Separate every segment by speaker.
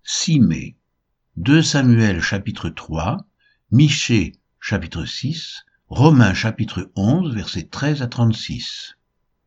Speaker 1: 6 mai. 2 Samuel chapitre 3, Michée chapitre 6, Romains chapitre 11 versets 13 à 36.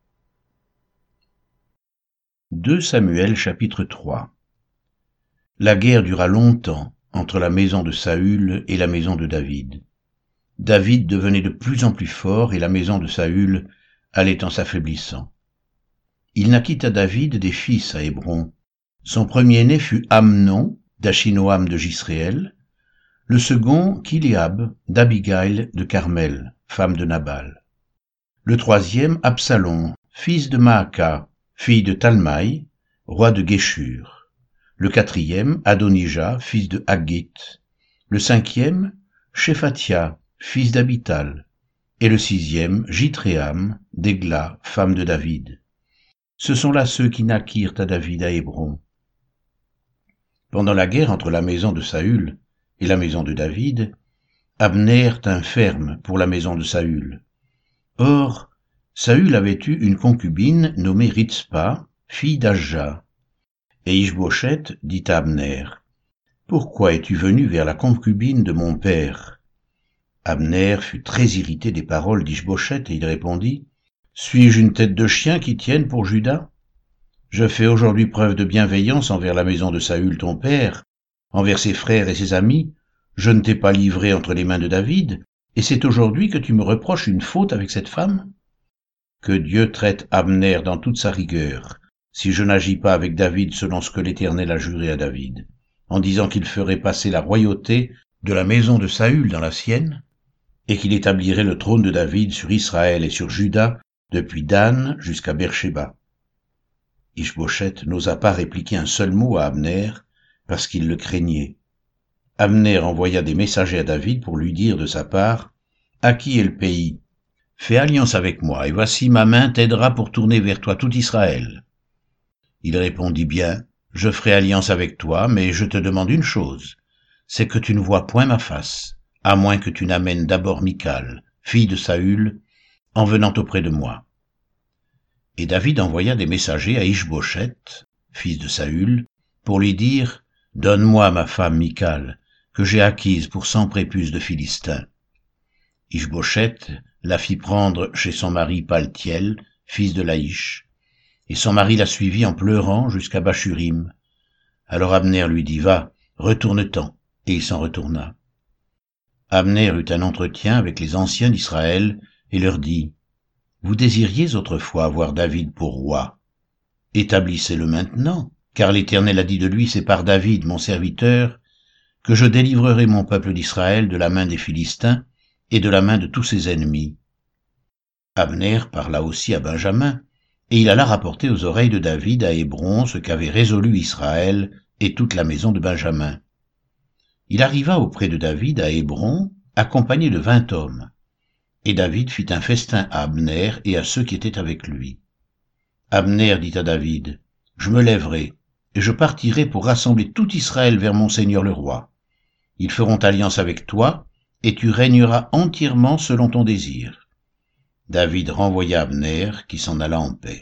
Speaker 1: 2 Samuel chapitre 3. La guerre dura longtemps entre la maison de Saül et la maison de David. David devenait de plus en plus fort et la maison de Saül allait en s'affaiblissant. Il naquit à David des fils à Hébron. Son premier-né fut Amnon, d'Achinoam de Jisréel, le second Kiléab, d'Abigaïl de Carmel, femme de Nabal. Le troisième Absalom, fils de Maaka, fille de Talmaï, roi de Guéshur. Le quatrième Adonijah, fils de Haggith. Le cinquième Shéphatia, fils d'Abital. Et le sixième Jithréam, d'Égla, femme de David. Ce sont là ceux qui naquirent à David à Hébron. Pendant la guerre entre la maison de Saül et la maison de David, Abner tint ferme pour la maison de Saül. Or, Saül avait eu une concubine nommée Ritspa, fille d'Ajja. Et Ishbosheth dit à Abner, « Pourquoi es-tu venu vers la concubine de mon père ?» Abner fut très irrité des paroles d'Ishbosheth et il répondit, « Suis-je une tête de chien qui tienne pour Juda ? Je fais aujourd'hui preuve de bienveillance envers la maison de Saül ton père, envers ses frères et ses amis. Je ne t'ai pas livré entre les mains de David, et c'est aujourd'hui que tu me reproches une faute avec cette femme ? Que Dieu traite Abner dans toute sa rigueur, si je n'agis pas avec David selon ce que l'Éternel a juré à David, en disant qu'il ferait passer la royauté de la maison de Saül dans la sienne, et qu'il établirait le trône de David sur Israël et sur Juda, depuis Dan jusqu'à Beersheba. » Ishbosheth n'osa pas répliquer un seul mot à Abner, parce qu'il le craignait. Abner envoya des messagers à David pour lui dire de sa part, « À qui est le pays ? Fais alliance avec moi, et voici ma main t'aidera pour tourner vers toi tout Israël. » Il répondit, « Bien, je ferai alliance avec toi, mais je te demande une chose, c'est que tu ne vois point ma face, à moins que tu n'amènes d'abord Michal, fille de Saül, en venant auprès de moi. » Et David envoya des messagers à Ishbosheth, fils de Saül, pour lui dire, « Donne-moi ma femme Michal, que j'ai acquise pour 100 prépuces de Philistins. » Ishbosheth la fit prendre chez son mari Paltiel, fils de Laïch, et son mari la suivit en pleurant jusqu'à Bachurim. Alors Abner lui dit, « Va, retourne-t'en. » Et il s'en retourna. Abner eut un entretien avec les anciens d'Israël et leur dit, « Vous désiriez autrefois avoir David pour roi. Établissez-le maintenant, car l'Éternel a dit de lui, c'est par David, mon serviteur, que je délivrerai mon peuple d'Israël de la main des Philistins et de la main de tous ses ennemis. » Abner parla aussi à Benjamin, et il alla rapporter aux oreilles de David à Hébron ce qu'avait résolu Israël et toute la maison de Benjamin. Il arriva auprès de David à Hébron, accompagné de 20 hommes. Et David fit un festin à Abner et à ceux qui étaient avec lui. Abner dit à David, « Je me lèverai, et je partirai pour rassembler tout Israël vers mon seigneur le roi. Ils feront alliance avec toi, et tu régneras entièrement selon ton désir. » David renvoya Abner, qui s'en alla en paix.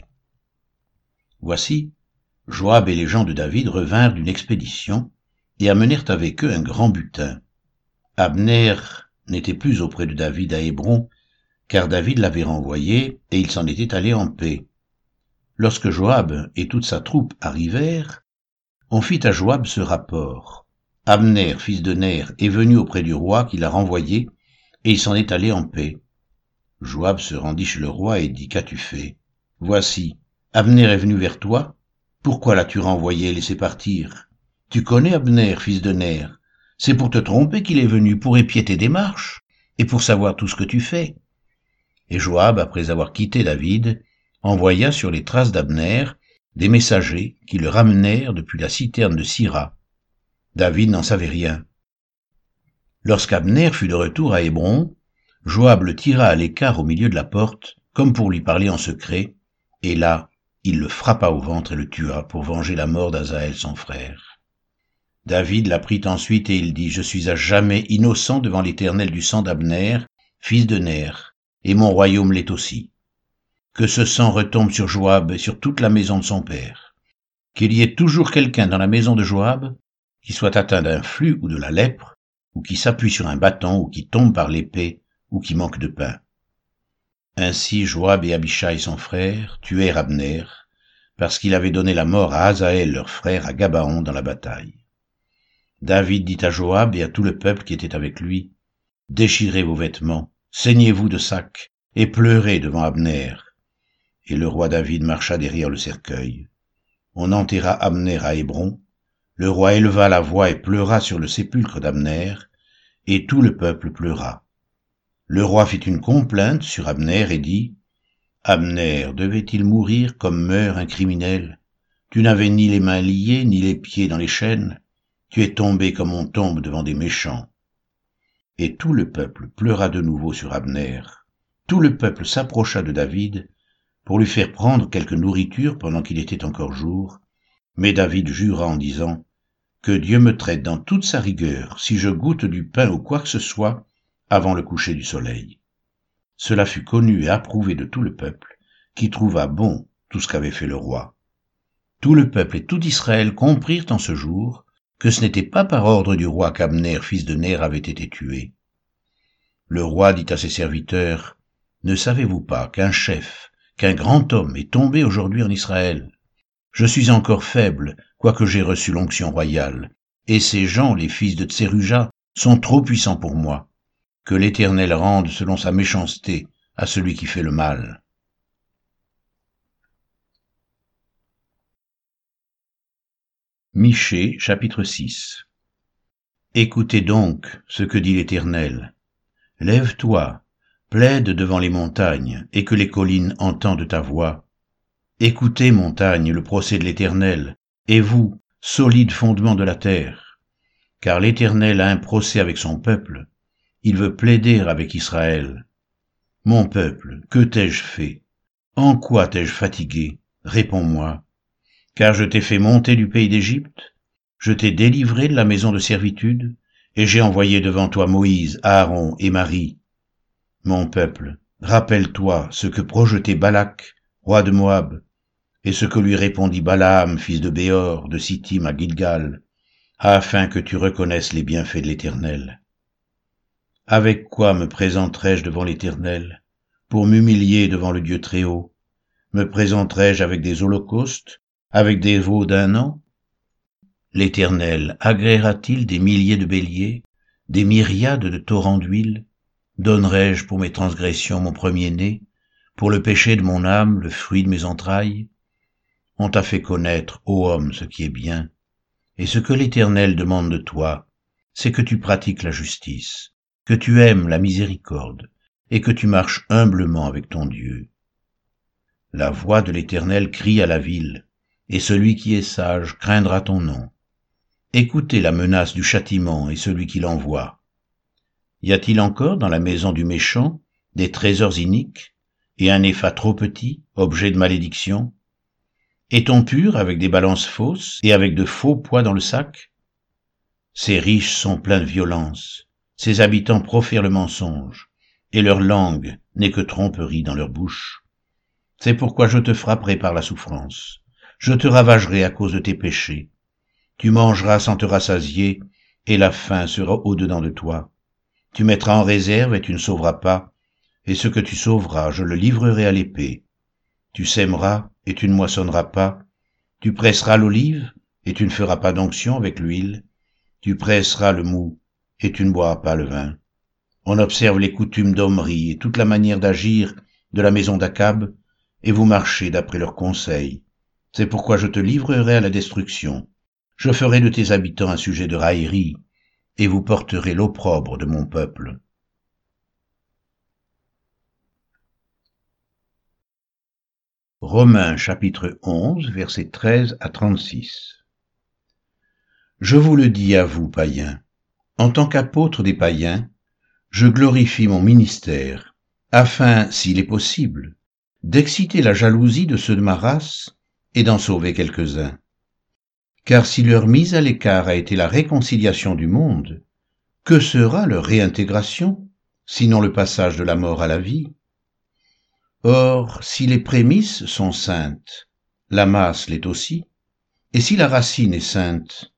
Speaker 1: Voici, Joab et les gens de David revinrent d'une expédition, et amenèrent avec eux un grand butin. Abner n'était plus auprès de David à Hébron, car David l'avait renvoyé, et il s'en était allé en paix. Lorsque Joab et toute sa troupe arrivèrent, on fit à Joab ce rapport. Abner, fils de Ner, est venu auprès du roi qui l'a renvoyé, et il s'en est allé en paix. Joab se rendit chez le roi et dit, « Qu'as-tu fait ? Voici, Abner est venu vers toi. Pourquoi l'as-tu renvoyé et laissé partir ? Tu connais Abner, fils de Ner. C'est pour te tromper qu'il est venu, pour épier tes démarches, et pour savoir tout ce que tu fais. » Et Joab, après avoir quitté David, envoya sur les traces d'Abner des messagers qui le ramenèrent depuis la citerne de Sira. David n'en savait rien. Lorsqu'Abner fut de retour à Hébron, Joab le tira à l'écart au milieu de la porte, comme pour lui parler en secret, et là, il le frappa au ventre et le tua pour venger la mort d'Asaël son frère. David la prit ensuite et il dit, « Je suis à jamais innocent devant l'Éternel du sang d'Abner, fils de Ner, et mon royaume l'est aussi. Que ce sang retombe sur Joab et sur toute la maison de son père. Qu'il y ait toujours quelqu'un dans la maison de Joab qui soit atteint d'un flux ou de la lèpre, ou qui s'appuie sur un bâton, ou qui tombe par l'épée, ou qui manque de pain. Ainsi Joab et Abishai son frère tuèrent Abner, parce qu'il avait donné la mort à Asaël leur frère à Gabaon dans la bataille. David dit à Joab et à tout le peuple qui était avec lui, « Déchirez vos vêtements, saignez-vous de sacs, et pleurez devant Abner. » Et le roi David marcha derrière le cercueil. On enterra Abner à Hébron. Le roi éleva la voix et pleura sur le sépulcre d'Abner, et tout le peuple pleura. Le roi fit une complainte sur Abner et dit, « Abner devait-il mourir comme meurt un criminel? Tu n'avais ni les mains liées, ni les pieds dans les chaînes. Tu es tombé comme on tombe devant des méchants. » Et tout le peuple pleura de nouveau sur Abner. Tout le peuple s'approcha de David pour lui faire prendre quelque nourriture pendant qu'il était encore jour. Mais David jura en disant, « Que Dieu me traite dans toute sa rigueur si je goûte du pain ou quoi que ce soit avant le coucher du soleil. » Cela fut connu et approuvé de tout le peuple, qui trouva bon tout ce qu'avait fait le roi. Tout le peuple et tout Israël comprirent en ce jour que ce n'était pas par ordre du roi qu'Abner, fils de Ner, avait été tué. Le roi dit à ses serviteurs, « Ne savez-vous pas qu'un chef, qu'un grand homme est tombé aujourd'hui en Israël? Je suis encore faible, quoique j'ai reçu l'onction royale, et ces gens, les fils de Tseruja, sont trop puissants pour moi. Que l'Éternel rende selon sa méchanceté à celui qui fait le mal. » Michée, chapitre 6. Écoutez donc ce que dit l'Éternel. Lève-toi, plaide devant les montagnes, et que les collines entendent ta voix. Écoutez, montagnes, le procès de l'Éternel, et vous, solides fondements de la terre. Car l'Éternel a un procès avec son peuple. Il veut plaider avec Israël. Mon peuple, que t'ai-je fait? En quoi t'ai-je fatigué? Réponds-moi. Car je t'ai fait monter du pays d'Égypte, je t'ai délivré de la maison de servitude, et j'ai envoyé devant toi Moïse, Aaron et Marie. Mon peuple, rappelle-toi ce que projetait Balak, roi de Moab, et ce que lui répondit Balaam, fils de Béor, de Sittim à Gilgal, afin que tu reconnaisses les bienfaits de l'Éternel. Avec quoi me présenterai-je devant l'Éternel, pour m'humilier devant le Dieu Très-Haut? Me présenterai-je avec des holocaustes, avec des veaux d'un an? L'Éternel agréera-t-il des milliers de béliers, des myriades de torrents d'huile? Donnerai-je pour mes transgressions mon premier-né, pour le péché de mon âme, le fruit de mes entrailles? On t'a fait connaître, ô homme, ce qui est bien, et ce que l'Éternel demande de toi, c'est que tu pratiques la justice, que tu aimes la miséricorde, et que tu marches humblement avec ton Dieu. La voix de l'Éternel crie à la ville, et celui qui est sage craindra ton nom. Écoutez la menace du châtiment et celui qui l'envoie. Y a-t-il encore dans la maison du méchant des trésors iniques, et un épha trop petit, objet de malédiction? Est-on pur avec des balances fausses et avec de faux poids dans le sac? Ces riches sont pleins de violence, ces habitants profèrent le mensonge, et leur langue n'est que tromperie dans leur bouche. C'est pourquoi je te frapperai par la souffrance, je te ravagerai à cause de tes péchés. Tu mangeras sans te rassasier, et la faim sera au-dedans de toi. Tu mettras en réserve et tu ne sauveras pas, et ce que tu sauveras, je le livrerai à l'épée. Tu sèmeras et tu ne moissonneras pas, tu presseras l'olive et tu ne feras pas d'onction avec l'huile, tu presseras le mou et tu ne boiras pas le vin. On observe les coutumes d'Omri et toute la manière d'agir de la maison d'Akab, et vous marchez d'après leurs conseils. C'est pourquoi je te livrerai à la destruction. Je ferai de tes habitants un sujet de raillerie, et vous porterez l'opprobre de mon peuple. Romains chapitre 11, versets 13 à 36. Je vous le dis à vous, païens, en tant qu'apôtre des païens, je glorifie mon ministère, afin, s'il est possible, d'exciter la jalousie de ceux de ma race et d'en sauver quelques-uns. Car si leur mise à l'écart a été la réconciliation du monde, que sera leur réintégration, sinon le passage de la mort à la vie? Or, si les prémices sont saintes, la masse l'est aussi, et si la racine est sainte,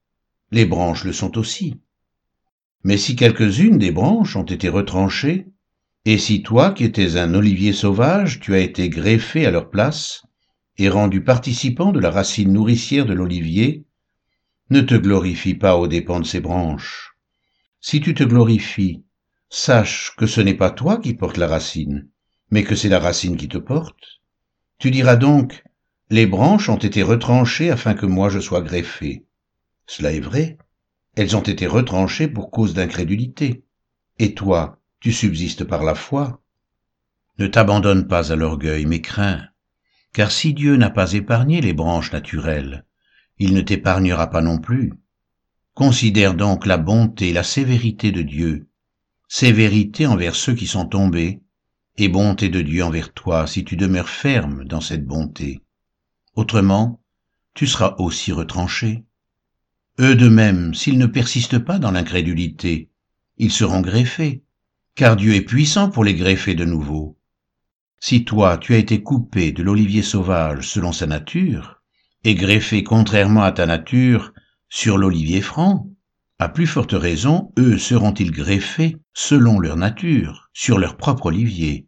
Speaker 1: les branches le sont aussi. Mais si quelques-unes des branches ont été retranchées, et si toi qui étais un olivier sauvage, tu as été greffé à leur place, et rendu participant de la racine nourricière de l'olivier, ne te glorifie pas aux dépens de ces branches. Si tu te glorifies, sache que ce n'est pas toi qui portes la racine, mais que c'est la racine qui te porte. Tu diras donc, les branches ont été retranchées afin que moi je sois greffé. Cela est vrai, elles ont été retranchées pour cause d'incrédulité. Et toi, tu subsistes par la foi. Ne t'abandonne pas à l'orgueil, mais crains, car si Dieu n'a pas épargné les branches naturelles, il ne t'épargnera pas non plus. Considère donc la bonté et la sévérité de Dieu, sévérité envers ceux qui sont tombés, et bonté de Dieu envers toi si tu demeures ferme dans cette bonté. Autrement, tu seras aussi retranché. Eux de même, s'ils ne persistent pas dans l'incrédulité, ils seront greffés, car Dieu est puissant pour les greffer de nouveau. Si toi, tu as été coupé de l'olivier sauvage selon sa nature, et greffé contrairement à ta nature sur l'olivier franc, à plus forte raison, eux seront-ils greffés selon leur nature, sur leur propre olivier.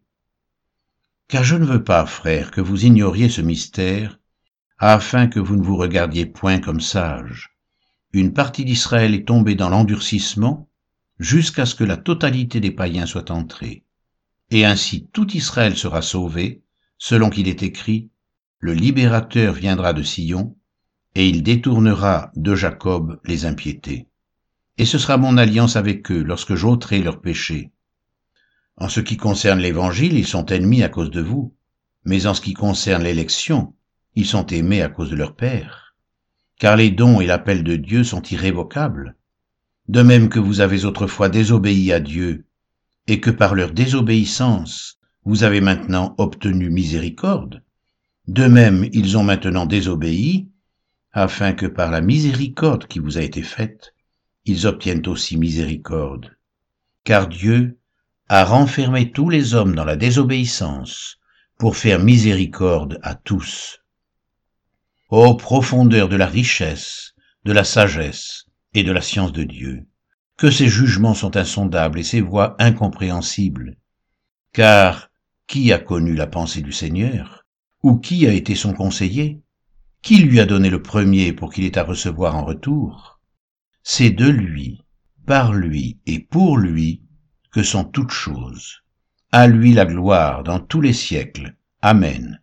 Speaker 1: Car je ne veux pas, frères, que vous ignoriez ce mystère, afin que vous ne vous regardiez point comme sages. Une partie d'Israël est tombée dans l'endurcissement, jusqu'à ce que la totalité des païens soit entrée. Et ainsi tout Israël sera sauvé, selon qu'il est écrit, le libérateur viendra de Sion, et il détournera de Jacob les impiétés. Et ce sera mon alliance avec eux lorsque j'ôterai leurs péchés. En ce qui concerne l'Évangile, ils sont ennemis à cause de vous, mais en ce qui concerne l'élection, ils sont aimés à cause de leur Père. Car les dons et l'appel de Dieu sont irrévocables. De même que vous avez autrefois désobéi à Dieu, et que par leur désobéissance, vous avez maintenant obtenu miséricorde, de même ils ont maintenant désobéi, afin que par la miséricorde qui vous a été faite, ils obtiennent aussi miséricorde. Car Dieu a renfermé tous les hommes dans la désobéissance, pour faire miséricorde à tous. Ô profondeur de la richesse, de la sagesse et de la science de Dieu, que ses jugements sont insondables et ses voies incompréhensibles. Car qui a connu la pensée du Seigneur? Ou qui a été son conseiller? Qui lui a donné le premier pour qu'il ait à recevoir en retour? C'est de lui, par lui et pour lui que sont toutes choses. À lui la gloire dans tous les siècles. Amen.